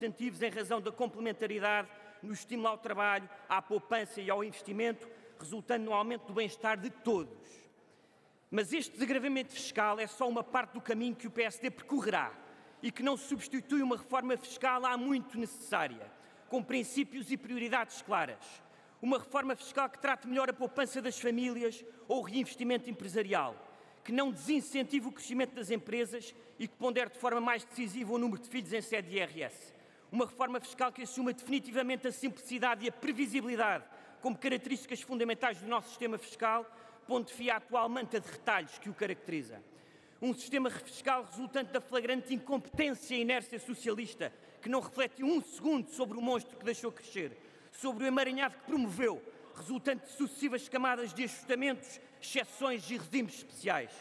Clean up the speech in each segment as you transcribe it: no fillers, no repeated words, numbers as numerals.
incentivos em razão da complementaridade no estímulo ao trabalho, à poupança e ao investimento, resultando no aumento do bem-estar de todos. Mas este desagravamento fiscal é só uma parte do caminho que o PSD percorrerá e que não substitui uma reforma fiscal há muito necessária, com princípios e prioridades claras. Uma reforma fiscal que trate melhor a poupança das famílias ou o reinvestimento empresarial, que não desincentive o crescimento das empresas e que pondere de forma mais decisiva o número de filhos em sede de IRS. Uma reforma fiscal que assuma definitivamente a simplicidade e a previsibilidade como características fundamentais do nosso sistema fiscal, pondo fim à atual manta de retalhos que o caracteriza. Um sistema fiscal resultante da flagrante incompetência e inércia socialista, que não reflete um segundo sobre o monstro que deixou crescer, sobre o emaranhado que promoveu, resultante de sucessivas camadas de ajustamentos, exceções e regimes especiais.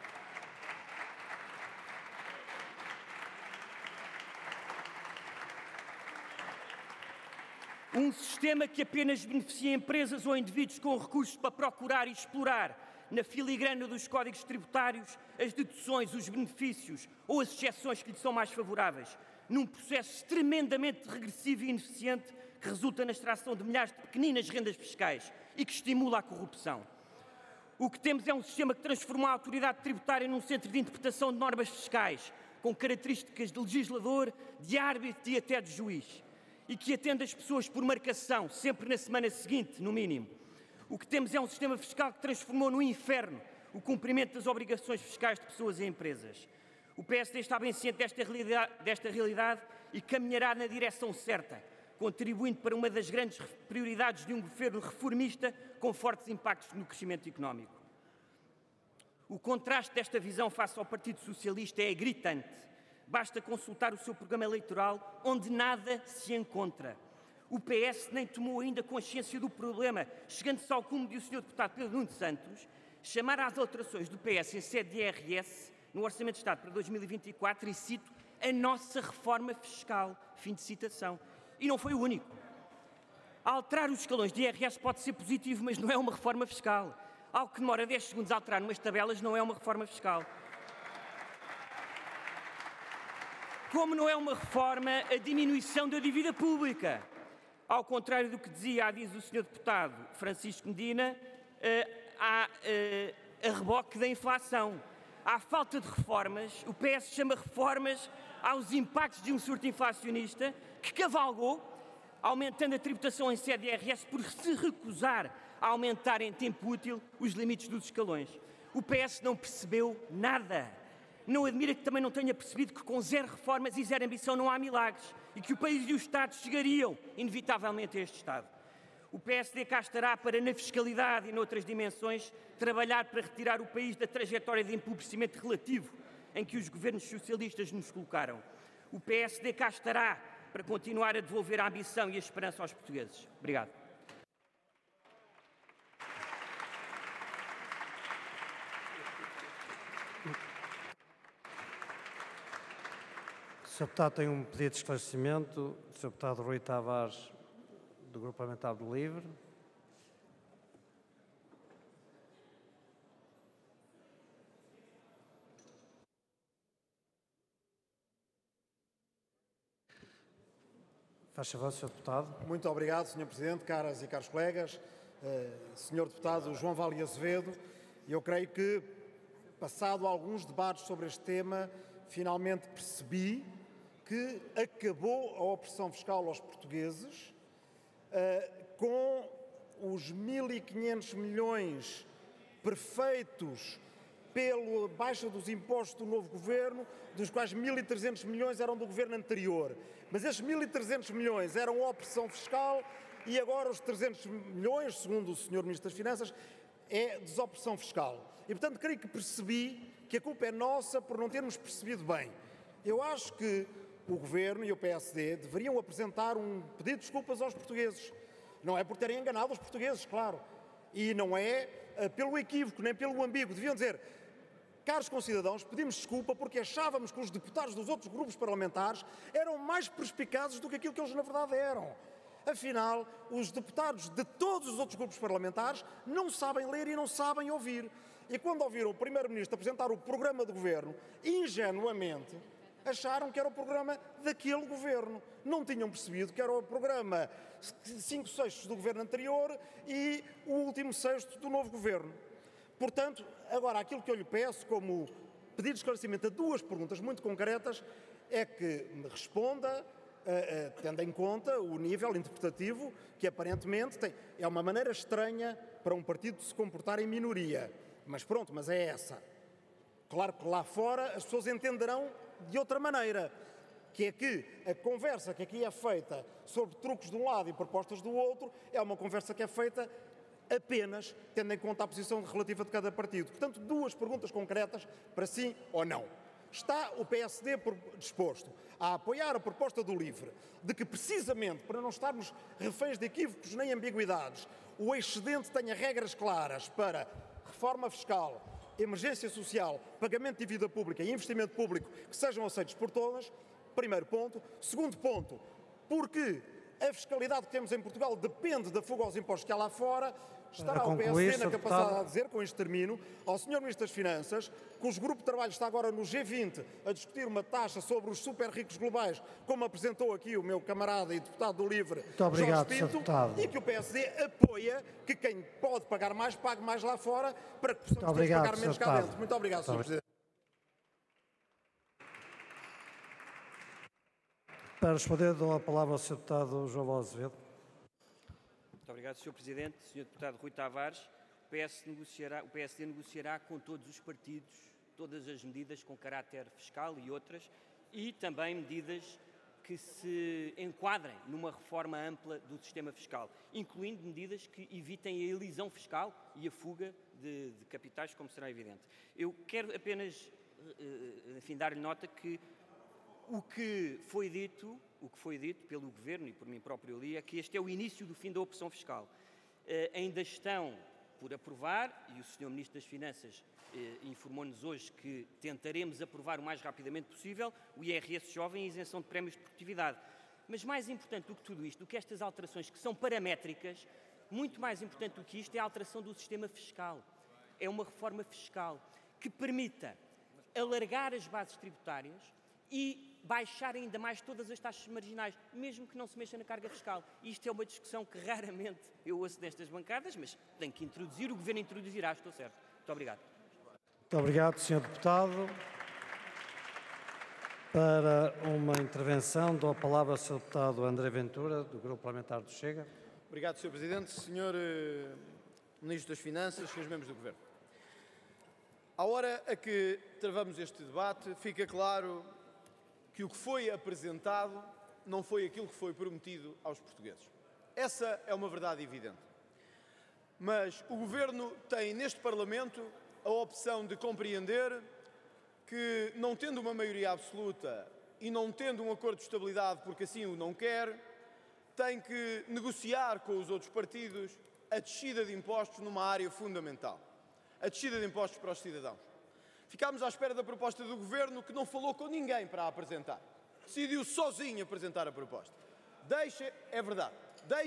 Um sistema que apenas beneficia empresas ou indivíduos com recursos para procurar e explorar, na filigrana dos códigos tributários, as deduções, os benefícios ou as exceções que lhe são mais favoráveis, num processo tremendamente regressivo e ineficiente que resulta na extração de milhares de pequeninas rendas fiscais e que estimula a corrupção. O que temos é um sistema que transformou a autoridade tributária num centro de interpretação de normas fiscais, com características de legislador, de árbitro e até de juiz, e que atende as pessoas por marcação, sempre na semana seguinte, no mínimo. O que temos é um sistema fiscal que transformou no inferno o cumprimento das obrigações fiscais de pessoas e empresas. O PSD está bem ciente desta realidade e caminhará na direção certa, contribuindo para uma das grandes prioridades de um governo reformista com fortes impactos no crescimento económico. O contraste desta visão face ao Partido Socialista é gritante. Basta consultar o seu programa eleitoral, onde nada se encontra. O PS nem tomou ainda consciência do problema, chegando-se ao cúmulo de o Sr. Deputado Pedro Nuno Santos chamar às alterações do PS em sede de IRS no Orçamento de Estado para 2024, e cito, a nossa reforma fiscal. Fim de citação. E não foi o único. Alterar os escalões de IRS pode ser positivo, mas não é uma reforma fiscal. Algo que demora 10 segundos a alterar numas tabelas não é uma reforma fiscal. Como não é uma reforma a diminuição da dívida pública. Ao contrário do que dizia, diz o Sr. Deputado Francisco Medina, a reboque da inflação. À falta de reformas, o PS chama reformas aos impactos de um surto inflacionista que cavalgou, aumentando a tributação em sede de IRS por se recusar a aumentar em tempo útil os limites dos escalões. O PS não percebeu nada. Não admira que também não tenha percebido que com zero reformas e zero ambição não há milagres e que o país e o Estado chegariam, inevitavelmente, a este estado. O PSD cá estará para, na fiscalidade e noutras dimensões, trabalhar para retirar o país da trajetória de empobrecimento relativo em que os governos socialistas nos colocaram. O PSD cá estará para continuar a devolver a ambição e a esperança aos portugueses. Obrigado. O Sr. Deputado tem um pedido de esclarecimento. O Sr. Deputado Rui Tavares, do Grupo Parlamentar do Livre. Faz favor, Sr. Deputado. Muito obrigado, Sr. Presidente, caras e caros colegas. Sr. Deputado João Vale Azevedo, eu creio que, passado alguns debates sobre este tema, finalmente percebi que acabou a opressão fiscal aos portugueses com os 1.500 milhões perfeitos pela baixa dos impostos do novo governo, dos quais 1.300 milhões eram do governo anterior. Mas esses 1.300 milhões eram opressão fiscal e agora os 300 milhões, segundo o Sr. Ministro das Finanças, é desopressão fiscal. E, portanto, creio que percebi que a culpa é nossa por não termos percebido bem. Eu acho que o Governo e o PSD deveriam apresentar um pedido de desculpas aos portugueses. Não é por terem enganado os portugueses, claro. E não é pelo equívoco, nem pelo ambíguo. Deviam dizer, caros concidadãos, pedimos desculpa porque achávamos que os deputados dos outros grupos parlamentares eram mais perspicazes do que aquilo que eles na verdade eram. Afinal, os deputados de todos os outros grupos parlamentares não sabem ler e não sabem ouvir. E quando ouviram o Primeiro-Ministro apresentar o programa do Governo, ingenuamente, acharam que era o programa daquele governo. Não tinham percebido que era o programa 5/6 do governo anterior e o último sexto do novo governo. Portanto, agora, aquilo que eu lhe peço como pedido de esclarecimento a duas perguntas muito concretas é que me responda, tendo em conta o nível interpretativo que aparentemente é uma maneira estranha para um partido se comportar em minoria. Mas pronto, mas é essa. Claro que lá fora as pessoas entenderão de outra maneira, que é que a conversa que aqui é feita sobre truques de um lado e propostas do outro é uma conversa que é feita apenas tendo em conta a posição relativa de cada partido. Portanto, duas perguntas concretas para sim ou não. Está o PSD disposto a apoiar a proposta do LIVRE de que, precisamente para não estarmos reféns de equívocos nem ambiguidades, o excedente tenha regras claras para reforma fiscal, emergência social, pagamento de dívida pública e investimento público que sejam aceitos por todas? Primeiro ponto. Segundo ponto, porque a fiscalidade que temos em Portugal depende da fuga aos impostos que há lá fora. Estará o PSD na capacidade de dizer, com este termino, ao Sr. Ministro das Finanças, cujo grupo de trabalho está agora no G20 a discutir uma taxa sobre os super ricos globais, como apresentou aqui o meu camarada e deputado do LIVRE, obrigado, Jorge Pinto, e que o PSD apoia que quem pode pagar mais, pague mais lá fora, para que possamos todos pagar menos cá dentro. Muito obrigado, Sr. Presidente. Para responder, dou a palavra ao Sr. Deputado João Val Azevedo. Muito obrigado, Sr. Presidente. Sr. Deputado Rui Tavares, o PSD negociará com todos os partidos todas as medidas com caráter fiscal e outras, e também medidas que se enquadrem numa reforma ampla do sistema fiscal, incluindo medidas que evitem a elisão fiscal e a fuga de capitais, como será evidente. Eu quero apenas, dar-lhe nota que o que foi dito pelo Governo e por mim próprio ali é que este é o início do fim da opção fiscal. Ainda estão por aprovar, e o Sr. Ministro das Finanças informou-nos hoje que tentaremos aprovar o mais rapidamente possível o IRS jovem e a isenção de prémios de produtividade. Mas mais importante do que tudo isto, do que estas alterações que são paramétricas, muito mais importante do que isto é a alteração do sistema fiscal. É uma reforma fiscal que permita alargar as bases tributárias e baixar ainda mais todas as taxas marginais, mesmo que não se mexa na carga fiscal. Isto é uma discussão que raramente eu ouço nestas bancadas, mas tem que introduzir, o Governo introduzirá, estou certo. Muito obrigado. Muito obrigado, Sr. Deputado. Para uma intervenção, dou a palavra ao Sr. Deputado André Ventura, do Grupo Parlamentar do Chega. Obrigado, Sr. Presidente. Sr. Ministro das Finanças, Srs. Membros do Governo. À hora a que travamos este debate, fica claro que o que foi apresentado não foi aquilo que foi prometido aos portugueses. Essa é uma verdade evidente. Mas o Governo tem neste Parlamento a opção de compreender que, não tendo uma maioria absoluta e não tendo um acordo de estabilidade porque assim o não quer, tem que negociar com os outros partidos a descida de impostos numa área fundamental. A descida de impostos para os cidadãos. Ficámos à espera da proposta do Governo, que não falou com ninguém para a apresentar. Decidiu sozinho apresentar a proposta. É verdade,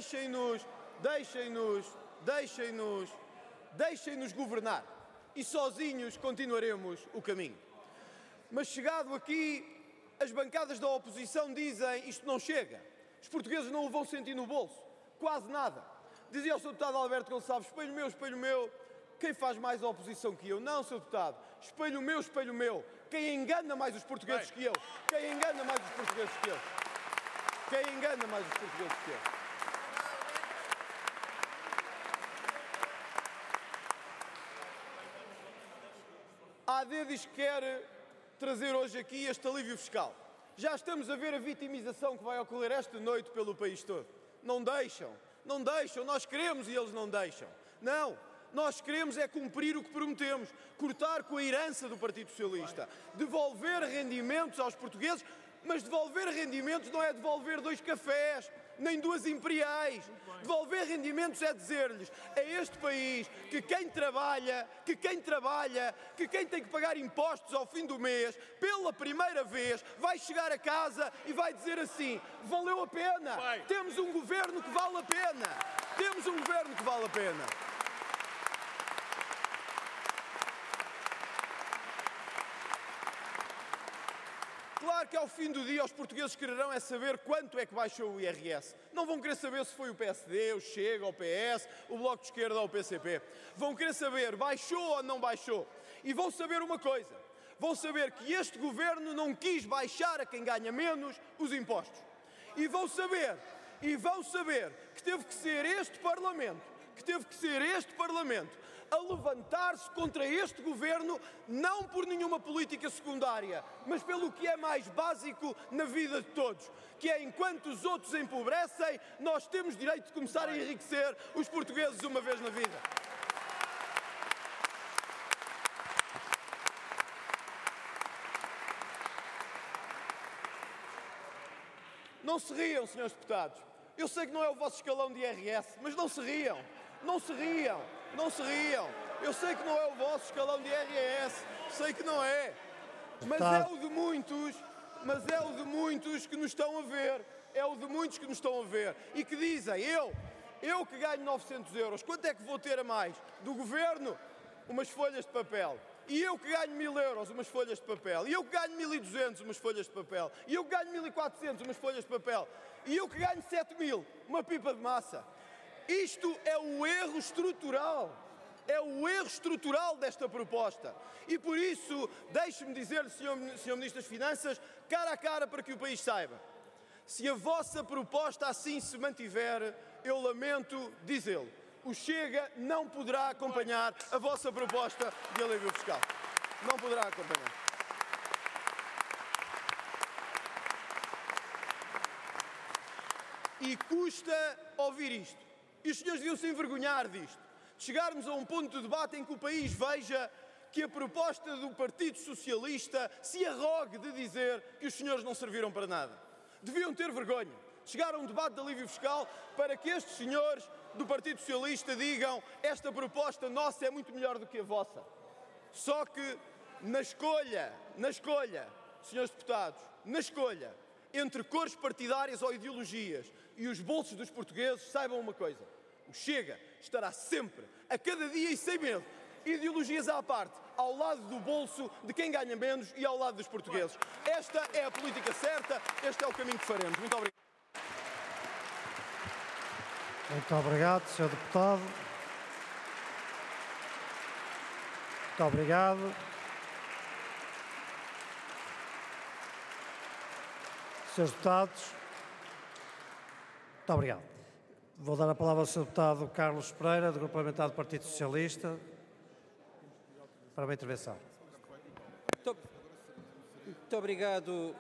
deixem-nos governar e sozinhos continuaremos o caminho. Mas chegado aqui, as bancadas da oposição dizem isto não chega. Os portugueses não o vão sentir no bolso, quase nada. Dizia o Sr. Deputado Alberto Gonçalves, espelho meu, quem faz mais oposição que eu? Não, Sr. Deputado, espelho meu, quem engana mais os portugueses que eu? Quem engana mais os portugueses que eu? A AD diz que quer trazer hoje aqui este alívio fiscal. Já estamos a ver a vitimização que vai ocorrer esta noite pelo país todo. Não deixam, nós queremos e eles não deixam. Não, nós queremos é cumprir o que prometemos, cortar com a herança do Partido Socialista, devolver rendimentos aos portugueses, mas devolver rendimentos não é devolver 2 cafés, nem 2 imperiais. Devolver rendimentos é dizer-lhes a este país que quem trabalha, que quem tem que pagar impostos ao fim do mês, pela primeira vez, vai chegar a casa e vai dizer assim, valeu a pena, temos um governo que vale a pena, Claro que ao fim do dia os portugueses quererão é saber quanto é que baixou o IRS. Não vão querer saber se foi o PSD, o Chega, o PS, o Bloco de Esquerda ou o PCP. Vão querer saber baixou ou não baixou. E vão saber uma coisa. Vão saber que este governo não quis baixar a quem ganha menos os impostos. E vão saber que teve que ser este Parlamento, a levantar-se contra este governo, não por nenhuma política secundária, mas pelo que é mais básico na vida de todos, que é enquanto os outros empobrecem, nós temos direito de começar a enriquecer os portugueses uma vez na vida. Não se riam, senhores deputados. Eu sei que não é o vosso escalão de IRS, mas não se riam. Não se riam. Eu sei que não é o vosso escalão de IRS, sei que não é. Mas é o de muitos que nos estão a ver. E que dizem, eu que ganho 900 euros, quanto é que vou ter a mais? Do governo, umas folhas de papel. E eu que ganho 1000 euros, umas folhas de papel. E eu que ganho 1200, umas folhas de papel. E eu que ganho 1400, umas folhas de papel. E eu que ganho 7000, uma pipa de massa. Isto é o erro estrutural. É o erro estrutural desta proposta. E por isso, deixe-me dizer-lhe, Sr. Ministro das Finanças, cara a cara para que o país saiba. Se a vossa proposta assim se mantiver, eu lamento dizê-lo. O Chega não poderá acompanhar a vossa proposta de alívio fiscal. Não poderá acompanhar. E custa ouvir isto. E os senhores deviam se envergonhar disto. De chegarmos a um ponto de debate em que o país veja que a proposta do Partido Socialista se arrogue de dizer que os senhores não serviram para nada. Deviam ter vergonha. Chegar a um debate de alívio fiscal para que estes senhores do Partido Socialista digam esta proposta nossa é muito melhor do que a vossa. Só que na escolha, senhores deputados, na escolha entre cores partidárias ou ideologias e os bolsos dos portugueses, saibam uma coisa, o Chega estará sempre, a cada dia e sem medo, ideologias à parte, ao lado do bolso de quem ganha menos e ao lado dos portugueses. Esta é a política certa, este é o caminho que faremos. Muito obrigado. Muito obrigado, Sr. Deputado. Muito obrigado. Srs. Deputados, muito obrigado. Vou dar a palavra ao Sr. Deputado Carlos Pereira, do Grupo Parlamentar do Partido Socialista, para uma intervenção. Muito obrigado,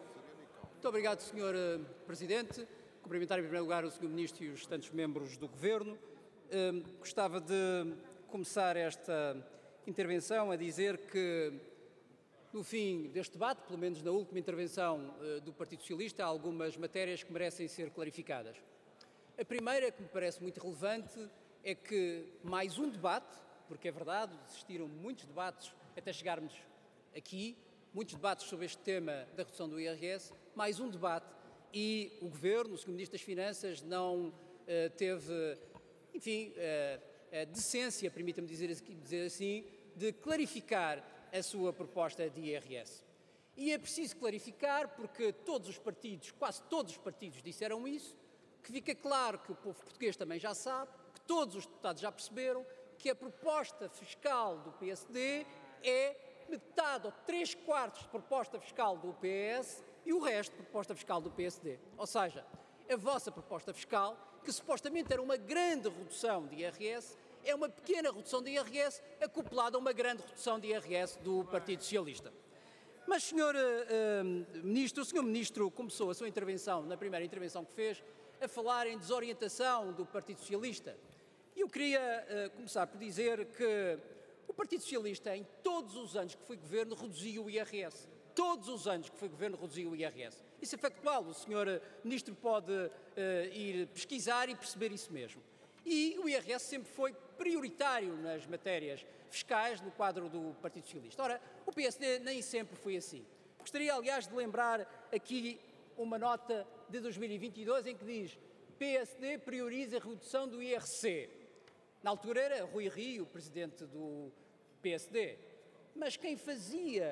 Sr. Presidente. Cumprimentar em primeiro lugar o Sr. Ministro e os restantes membros do Governo. Gostava de começar esta intervenção a dizer que, no fim deste debate, pelo menos na última intervenção do Partido Socialista, há algumas matérias que merecem ser clarificadas. A primeira, que me parece muito relevante, é que mais um debate, porque é verdade, existiram muitos debates até chegarmos aqui, muitos debates sobre este tema da redução do IRS, mais um debate e o Governo, o Sr. Ministro das Finanças, não teve, enfim, a decência, permita-me dizer assim, de clarificar a sua proposta de IRS. E é preciso clarificar porque todos os partidos, quase todos os partidos disseram isso, que fica claro que o povo português também já sabe, que todos os deputados já perceberam que a proposta fiscal do PSD é metade ou 3/4 de proposta fiscal do PS e o resto de proposta fiscal do PSD. Ou seja, a vossa proposta fiscal, que supostamente era uma grande redução de IRS, é uma pequena redução de IRS acoplada a uma grande redução de IRS do Partido Socialista. Mas, Sr. Ministro, o Sr. Ministro começou a sua intervenção, na primeira intervenção que fez, a falar em desorientação do Partido Socialista. E eu queria começar por dizer que o Partido Socialista, em todos os anos que foi governo, reduziu o IRS. Todos os anos que foi governo, reduziu o IRS. Isso é factual, o Sr. Ministro pode ir pesquisar e perceber isso mesmo. E o IRS sempre foi prioritário nas matérias fiscais no quadro do Partido Socialista. Ora, o PSD nem sempre foi assim. Gostaria, aliás, de lembrar aqui uma nota de 2022 em que diz PSD prioriza a redução do IRC. Na altura era Rui Rio, presidente do PSD. Mas quem fazia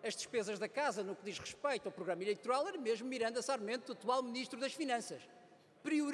as despesas da Casa no que diz respeito ao programa eleitoral era mesmo Miranda Sarmento, atual Ministro das Finanças.